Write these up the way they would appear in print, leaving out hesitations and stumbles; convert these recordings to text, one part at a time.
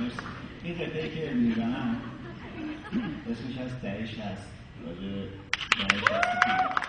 این قطعه‌ای که میزنم اسمش از دهه 60 راجع به دهه 60.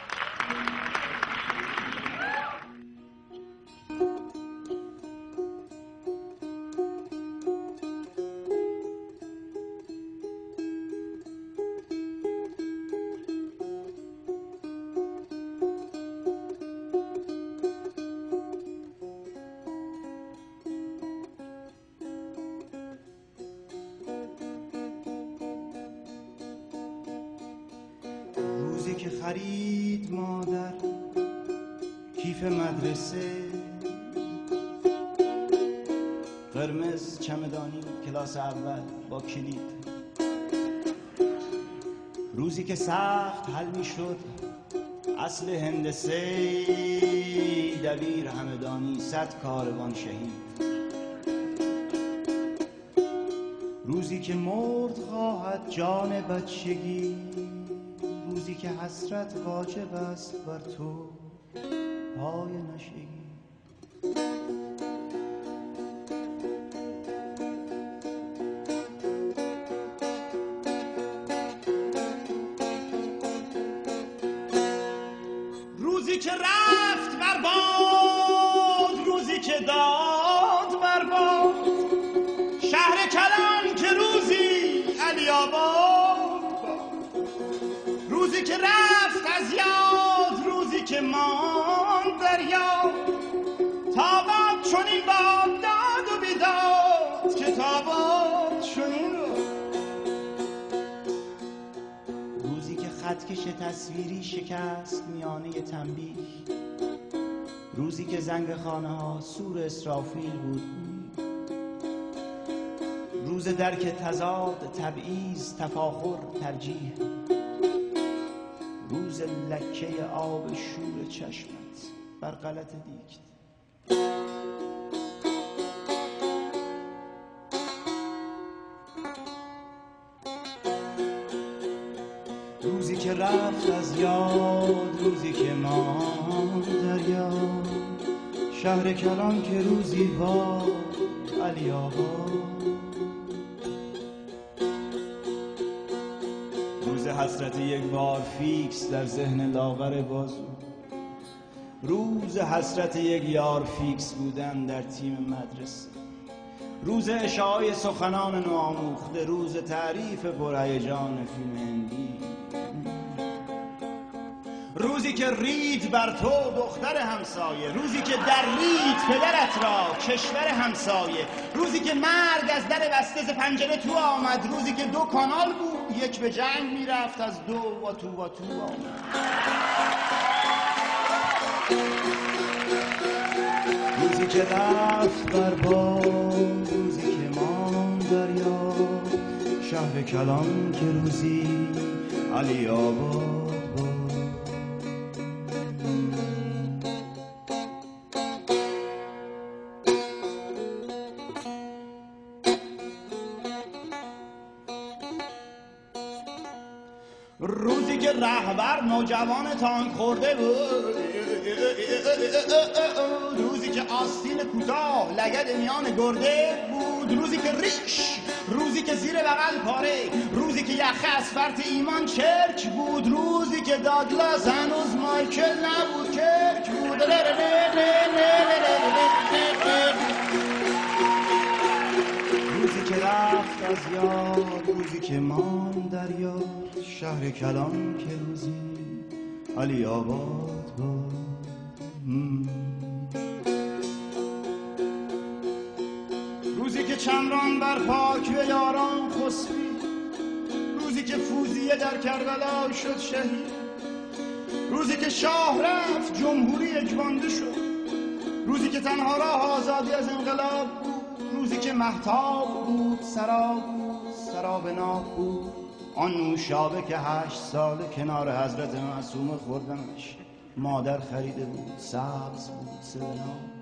روزی که خرید مادر کیف مدرسه قرمز چمدانی کلاس اول با کلید، روزی که سخت حل می شد اصل هندسه دبیر همدانی 100 کاروان شهید، روزی که مرد خواهد جان بچگی، روزی که حسرت واجب است بر تو پای نشگی. روزی که رفت بر باد، روزی که داد بر باد، شهر کلان که روزی علی آباد، روزی که رفت از یاد، روزی که ماند در یاد، تاباد چنین باد داد و بیداد که تاباد چنین رو، روزی که خطکش تصویری شکست میانه تنبیه، روزی که زنگ خانه ها سور اسرافیل بود، روز درک تضاد تبعیض تفاخر ترجیح، روز لکه آب شور چشمت بر غلط دیکت، روزی که رفت از یاد، روزی که ماند در یاد، شهر کلان که روزی با علی آباد، روز حسرت یک بار فیکس در ذهن لاغر بازو، روز حسرت یک یار فیکس بودن در تیم مدرسه، روز اشاعه سخنان نوآموخته، روز تعریف پرهیجان فیلم هندی، روزی که رید بر تو دختر همسایه، روزی که در رید پدرت را کشور همسایه، روزی که مرگ از در بسته ز پنجره تو آمد، روزی که 2 کانال بود یک به جنگ میرفت از 2 و تو آمد، روزی که رفت بر باد، روزی که ماند در یاد، شهر کلان که روزی علی آباد بود. روزی که رهبر نوجوان تانک خورده بود، روزی که آستین کوتاه لگد میان گرده بود، روزی که ریش، روزی که زیر بغل پاره، روزی که یخه از فرط ایمان چرک بود، روزی که داگلاس هنوز مایکل نبود کرک بود، روزی که رفت از یاد، روزی که ماند در یاد، شهر کلان که روزی علی آباد بود. روزی که چمران بر پاک و یاران خسبی، روزی که فوزیه در کربلا شد شهید، روزی که شاه رفت جمهوری یکبانده شد، روزی که تنها راه آزادی از انقلاب بود، روزی که مهتاب بود سراب ناب بود، آن نوشابه که 8 ساله کنار حضرت معصومه خوردمش، مادر خریده بود سبز بود سبناب.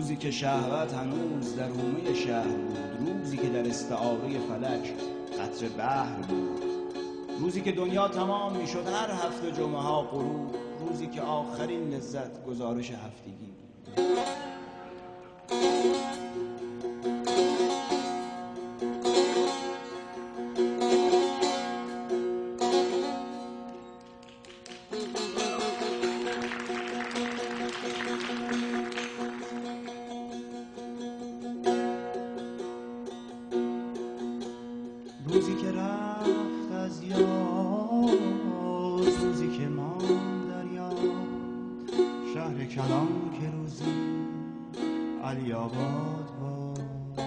روزی که شهوت هنوز در حومه شهر بود، روزی که در استعاره فلک قطره بحر بود، روزی که دنیا تمام میشد هر هفته جمعه ها غروب، روزی که آخرین لذت گزارش هفتگی بود. روزی که رفت از یاد، روزی که ماند در یاد، شهر کلان که روزی علی آباد بود،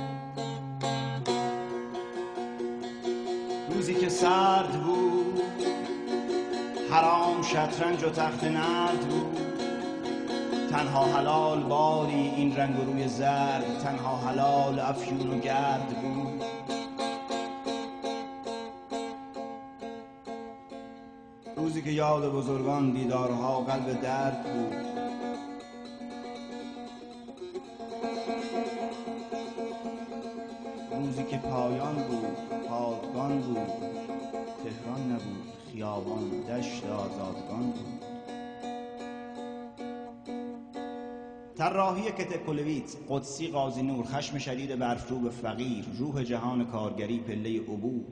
روزی که سرد بود، حرام شطرنج و تخت نرد بود، تنها حلال باری این رنگ و روی زرد، تنها حلال افیون و گرد بود. روزی که یاد بزرگان دیدارها قلب درد بود، روزی که پایان بود، پادگان بود، تهران نبود، خیابان دشت آزادگان بود. طراحی کتکولویت، قدسی قاضی نور، خشم شدید برفروب فقیر، روح جهان کارگری پله عبور،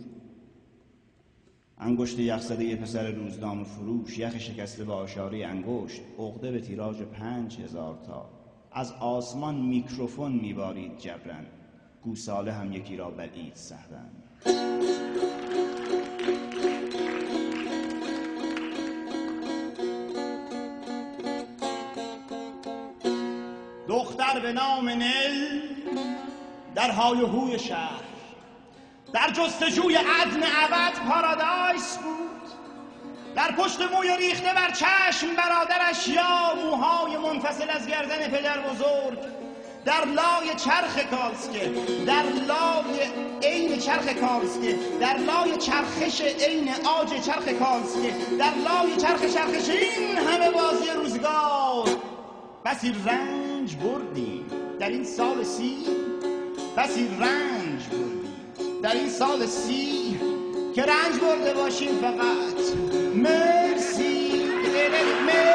انگشت یخزده پسر روزنامه فروش، یخ شکسته با اشاره انگشت، عقده به تیراژ 5000 تا، از آسمان میکروفون میبارید جبران، گوساله هم یکی را بلعید سهرن. دختر به نام نل در های و هوی شهر، در جستجوی عدن ابد پارادایس بود، در پشت موی ریخته بر چشم برادرش یا موهای منفصل از گردن پدر بزرگ، در لای چرخ کالسکه، در لای عین چرخ کالسکه، در لای چرخش عین آج چرخ کالسکه، در لای چرخش این همه بازی روزگار. بسی رنج بردیم در این سال 30، بسی رنج بردیم در این سال 30 که رنج برده باشیم فقط. مرسی